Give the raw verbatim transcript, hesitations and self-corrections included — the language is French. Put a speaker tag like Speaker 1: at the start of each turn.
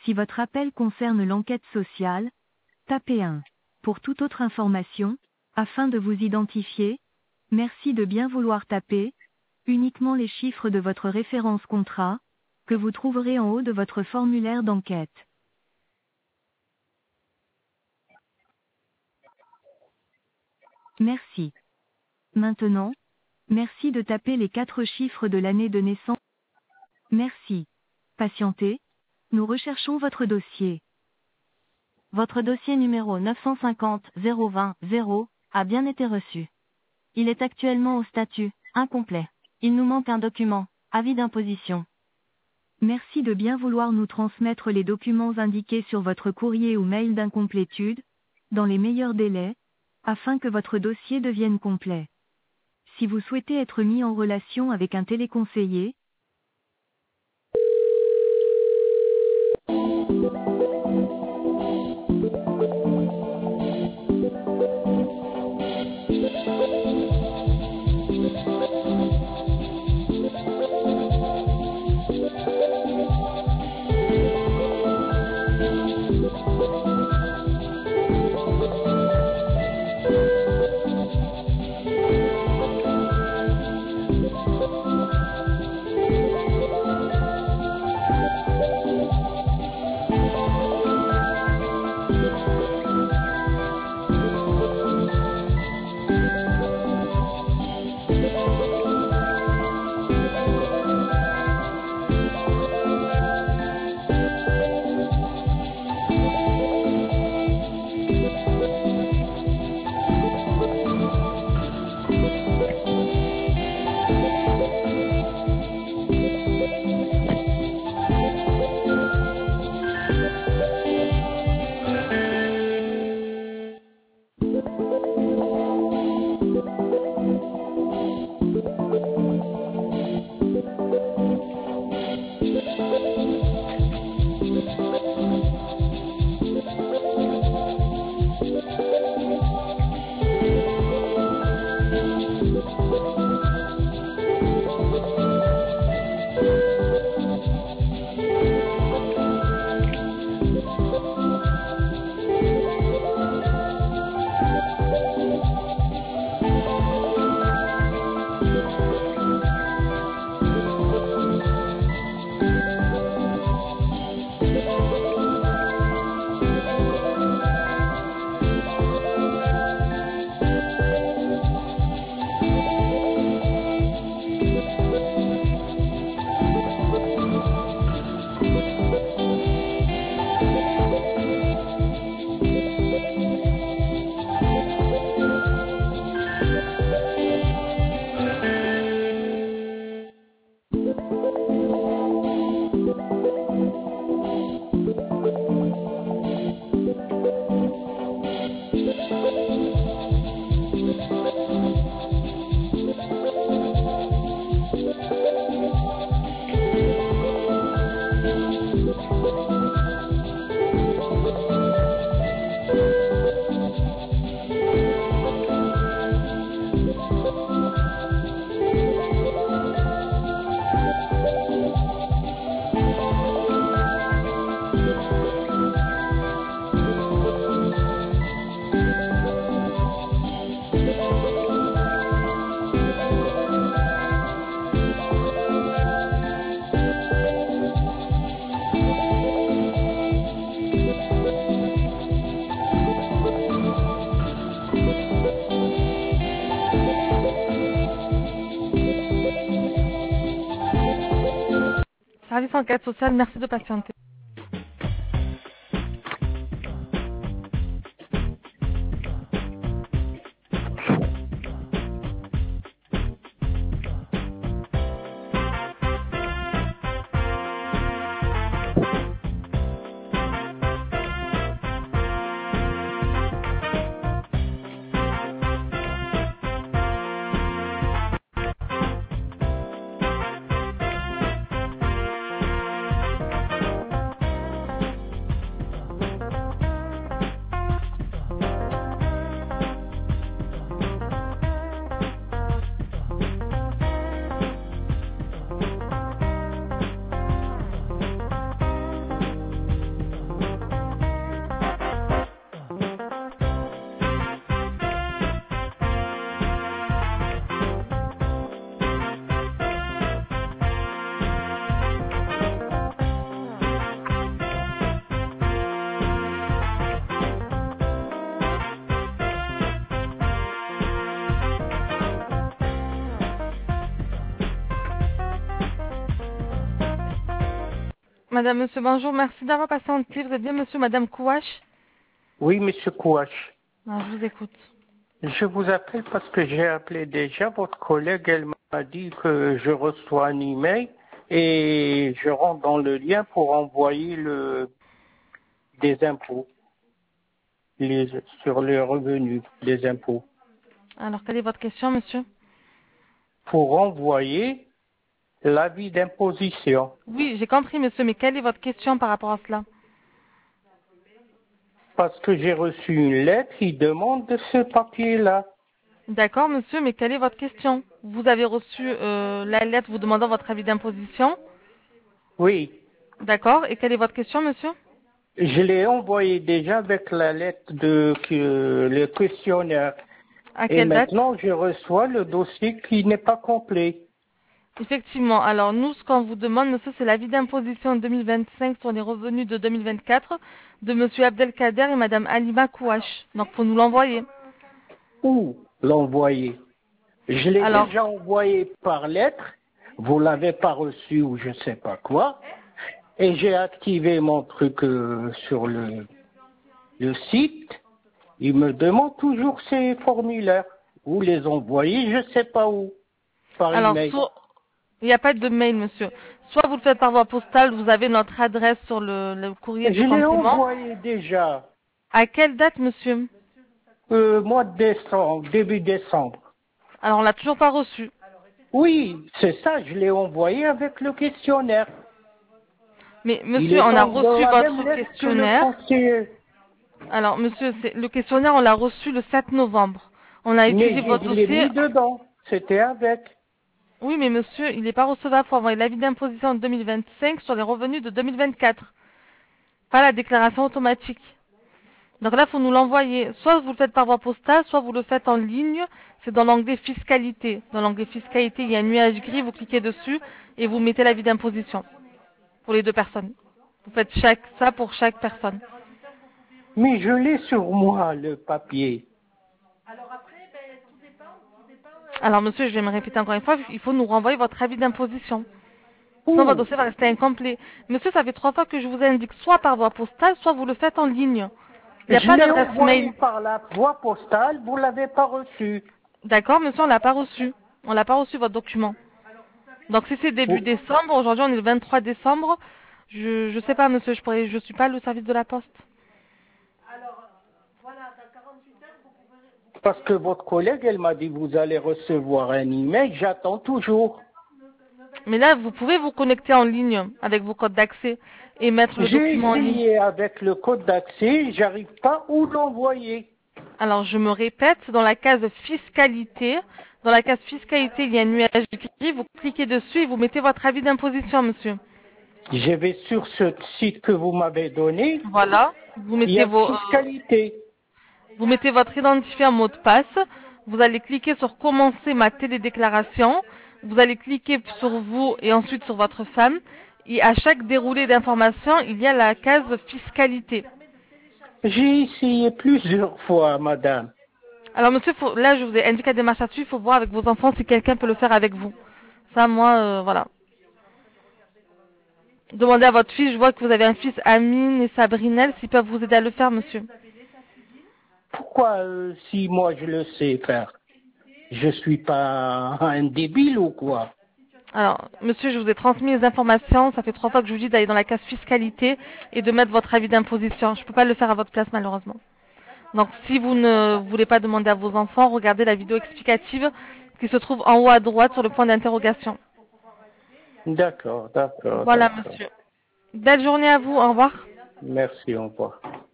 Speaker 1: Si votre appel concerne l'enquête sociale, tapez un. Pour toute autre information, afin de vous identifier, merci de bien vouloir taper uniquement les chiffres de votre référence contrat, que vous trouverez en haut de votre formulaire d'enquête. Merci. Maintenant, merci de taper les quatre chiffres de l'année de naissance. Merci. Patientez, nous recherchons votre dossier. Votre dossier numéro neuf cent cinquante zéro vingt zéro a bien été reçu. Il est actuellement au statut incomplet. Il nous manque un document, avis d'imposition. Merci de bien vouloir nous transmettre les documents indiqués sur votre courrier ou mail d'incomplétude, dans les meilleurs délais, afin que votre dossier devienne complet. Si vous souhaitez être mis en relation avec un téléconseiller,
Speaker 2: Service enquête sociale, merci de patienter. Madame, monsieur, bonjour. Merci d'avoir patienté. Vous êtes bien monsieur, madame Kouache?
Speaker 3: Oui, monsieur Kouache.
Speaker 2: Ah, je vous écoute.
Speaker 3: Je vous appelle parce que j'ai appelé déjà votre collègue. Elle m'a dit que je reçois un email et je rentre dans le lien pour envoyer le des impôts les, sur les revenus des impôts.
Speaker 2: Alors, quelle est votre question, monsieur?
Speaker 3: Pour envoyer l'avis d'imposition.
Speaker 2: Oui, j'ai compris, monsieur, mais quelle est votre question par rapport à cela?
Speaker 3: Parce que j'ai reçu une lettre qui demande de ce papier-là.
Speaker 2: D'accord, monsieur, mais quelle est votre question? Vous avez reçu euh, la lettre vous demandant votre avis d'imposition.
Speaker 3: Oui.
Speaker 2: D'accord, et quelle est votre question, monsieur?
Speaker 3: Je l'ai envoyé déjà avec la lettre de que, le questionnaire.
Speaker 2: À
Speaker 3: Et
Speaker 2: quelle date?
Speaker 3: maintenant, je reçois le dossier qui n'est pas complet.
Speaker 2: Effectivement. Alors, nous, ce qu'on vous demande, monsieur, c'est l'avis d'imposition deux mille vingt-cinq sur les revenus de deux mille vingt-quatre de monsieur Abdelkader et madame Halima Kouache. Donc, faut nous l'envoyer.
Speaker 3: Où l'envoyer? Je l'ai
Speaker 2: Alors,
Speaker 3: déjà envoyé par lettre. Vous l'avez pas reçu ou je sais pas quoi. Et j'ai activé mon truc euh, sur le, le site. Il me demande toujours ces formulaires. Où les envoyer? Je sais pas où. Par
Speaker 2: alors,
Speaker 3: email.
Speaker 2: sur... il n'y a pas de mail, monsieur. Soit vous le faites par voie postale, vous avez notre adresse sur le, le courrier de
Speaker 3: Je l'ai
Speaker 2: compliment.
Speaker 3: envoyé déjà.
Speaker 2: À quelle date, monsieur?
Speaker 3: Euh, mois de décembre, début décembre.
Speaker 2: Alors, on l'a toujours pas reçu.
Speaker 3: Oui, c'est ça, je l'ai envoyé avec le questionnaire.
Speaker 2: Mais,
Speaker 3: Il
Speaker 2: monsieur,
Speaker 3: est
Speaker 2: on a
Speaker 3: en- dans
Speaker 2: reçu
Speaker 3: la même
Speaker 2: votre
Speaker 3: lettre que le
Speaker 2: questionnaire.
Speaker 3: conseiller.
Speaker 2: Alors, monsieur, c'est- le questionnaire, on l'a reçu le sept novembre. On a
Speaker 3: Mais
Speaker 2: étudié
Speaker 3: je
Speaker 2: votre
Speaker 3: je l'ai
Speaker 2: dossier.
Speaker 3: mis dedans. C'était avec.
Speaker 2: Oui, mais monsieur, il n'est pas recevable pour envoyer l'avis d'imposition en deux mille vingt-cinq sur les revenus de deux mille vingt-quatre. Pas la déclaration automatique. Donc là, il faut nous l'envoyer. Soit vous le faites par voie postale, soit vous le faites en ligne. C'est dans l'onglet fiscalité. Dans l'onglet fiscalité, il y a un nuage gris, vous cliquez dessus et vous mettez l'avis d'imposition pour les deux personnes. Vous faites chaque, ça pour chaque personne.
Speaker 3: Mais je l'ai sur moi, le papier.
Speaker 2: Alors monsieur, je vais me répéter encore une fois, il faut nous renvoyer votre avis d'imposition. Sinon, votre
Speaker 3: Où?
Speaker 2: dossier va rester incomplet. Monsieur, ça fait trois fois que je vous indique soit par voie postale, soit vous le faites en ligne. Il n'y a
Speaker 3: Je
Speaker 2: pas
Speaker 3: l'ai
Speaker 2: d'adresse
Speaker 3: envoyé
Speaker 2: mail.
Speaker 3: par la voie postale, vous l'avez pas reçu.
Speaker 2: D'accord, monsieur, on l'a pas reçu. On l'a pas reçu, votre document. Donc si c'est début
Speaker 3: Vous-
Speaker 2: décembre, aujourd'hui on est le vingt-trois décembre, je je sais pas monsieur, je pourrais je suis pas le service de la poste.
Speaker 3: Parce que votre collègue, elle m'a dit, vous allez recevoir un email, j'attends toujours.
Speaker 2: Mais là, vous pouvez vous connecter en ligne avec vos codes d'accès et mettre le
Speaker 3: J'ai
Speaker 2: document en ligne.
Speaker 3: essayé avec le code d'accès, j'arrive pas où l'envoyer.
Speaker 2: Alors je me répète, dans la case fiscalité, dans la case fiscalité, il y a un nuage gris, vous cliquez dessus et vous mettez votre avis d'imposition, monsieur.
Speaker 3: Je vais sur ce site que vous m'avez donné,
Speaker 2: Voilà, vous
Speaker 3: il y
Speaker 2: mettez
Speaker 3: a
Speaker 2: vos euh,
Speaker 3: fiscalité.
Speaker 2: vous mettez votre identifiant mot de passe, vous allez cliquer sur commencer ma télédéclaration, vous allez cliquer sur vous et ensuite sur votre femme, et à chaque déroulé d'informations, il y a la case fiscalité.
Speaker 3: J'ai essayé plusieurs fois, madame.
Speaker 2: Alors monsieur, faut- là je vous ai indiqué la démarche à suivre, il faut voir avec vos enfants si quelqu'un peut le faire avec vous. Ça, moi, euh, voilà. Demandez à votre fils, je vois que vous avez un fils, Amine et Sabrinel, s'ils peuvent vous aider à le faire, monsieur.
Speaker 3: Pourquoi euh, si moi je le sais faire? Je suis pas un débile ou quoi?
Speaker 2: Alors, monsieur, je vous ai transmis les informations. Ça fait trois fois que je vous dis d'aller dans la case fiscalité et de mettre votre avis d'imposition. Je ne peux pas le faire à votre place, malheureusement. Donc, si vous ne voulez pas demander à vos enfants, regardez la vidéo explicative qui se trouve en haut à droite sur le point d'interrogation.
Speaker 3: D'accord, d'accord,
Speaker 2: Voilà,
Speaker 3: d'accord.
Speaker 2: monsieur. Belle journée à vous. Au revoir.
Speaker 3: Merci, au revoir.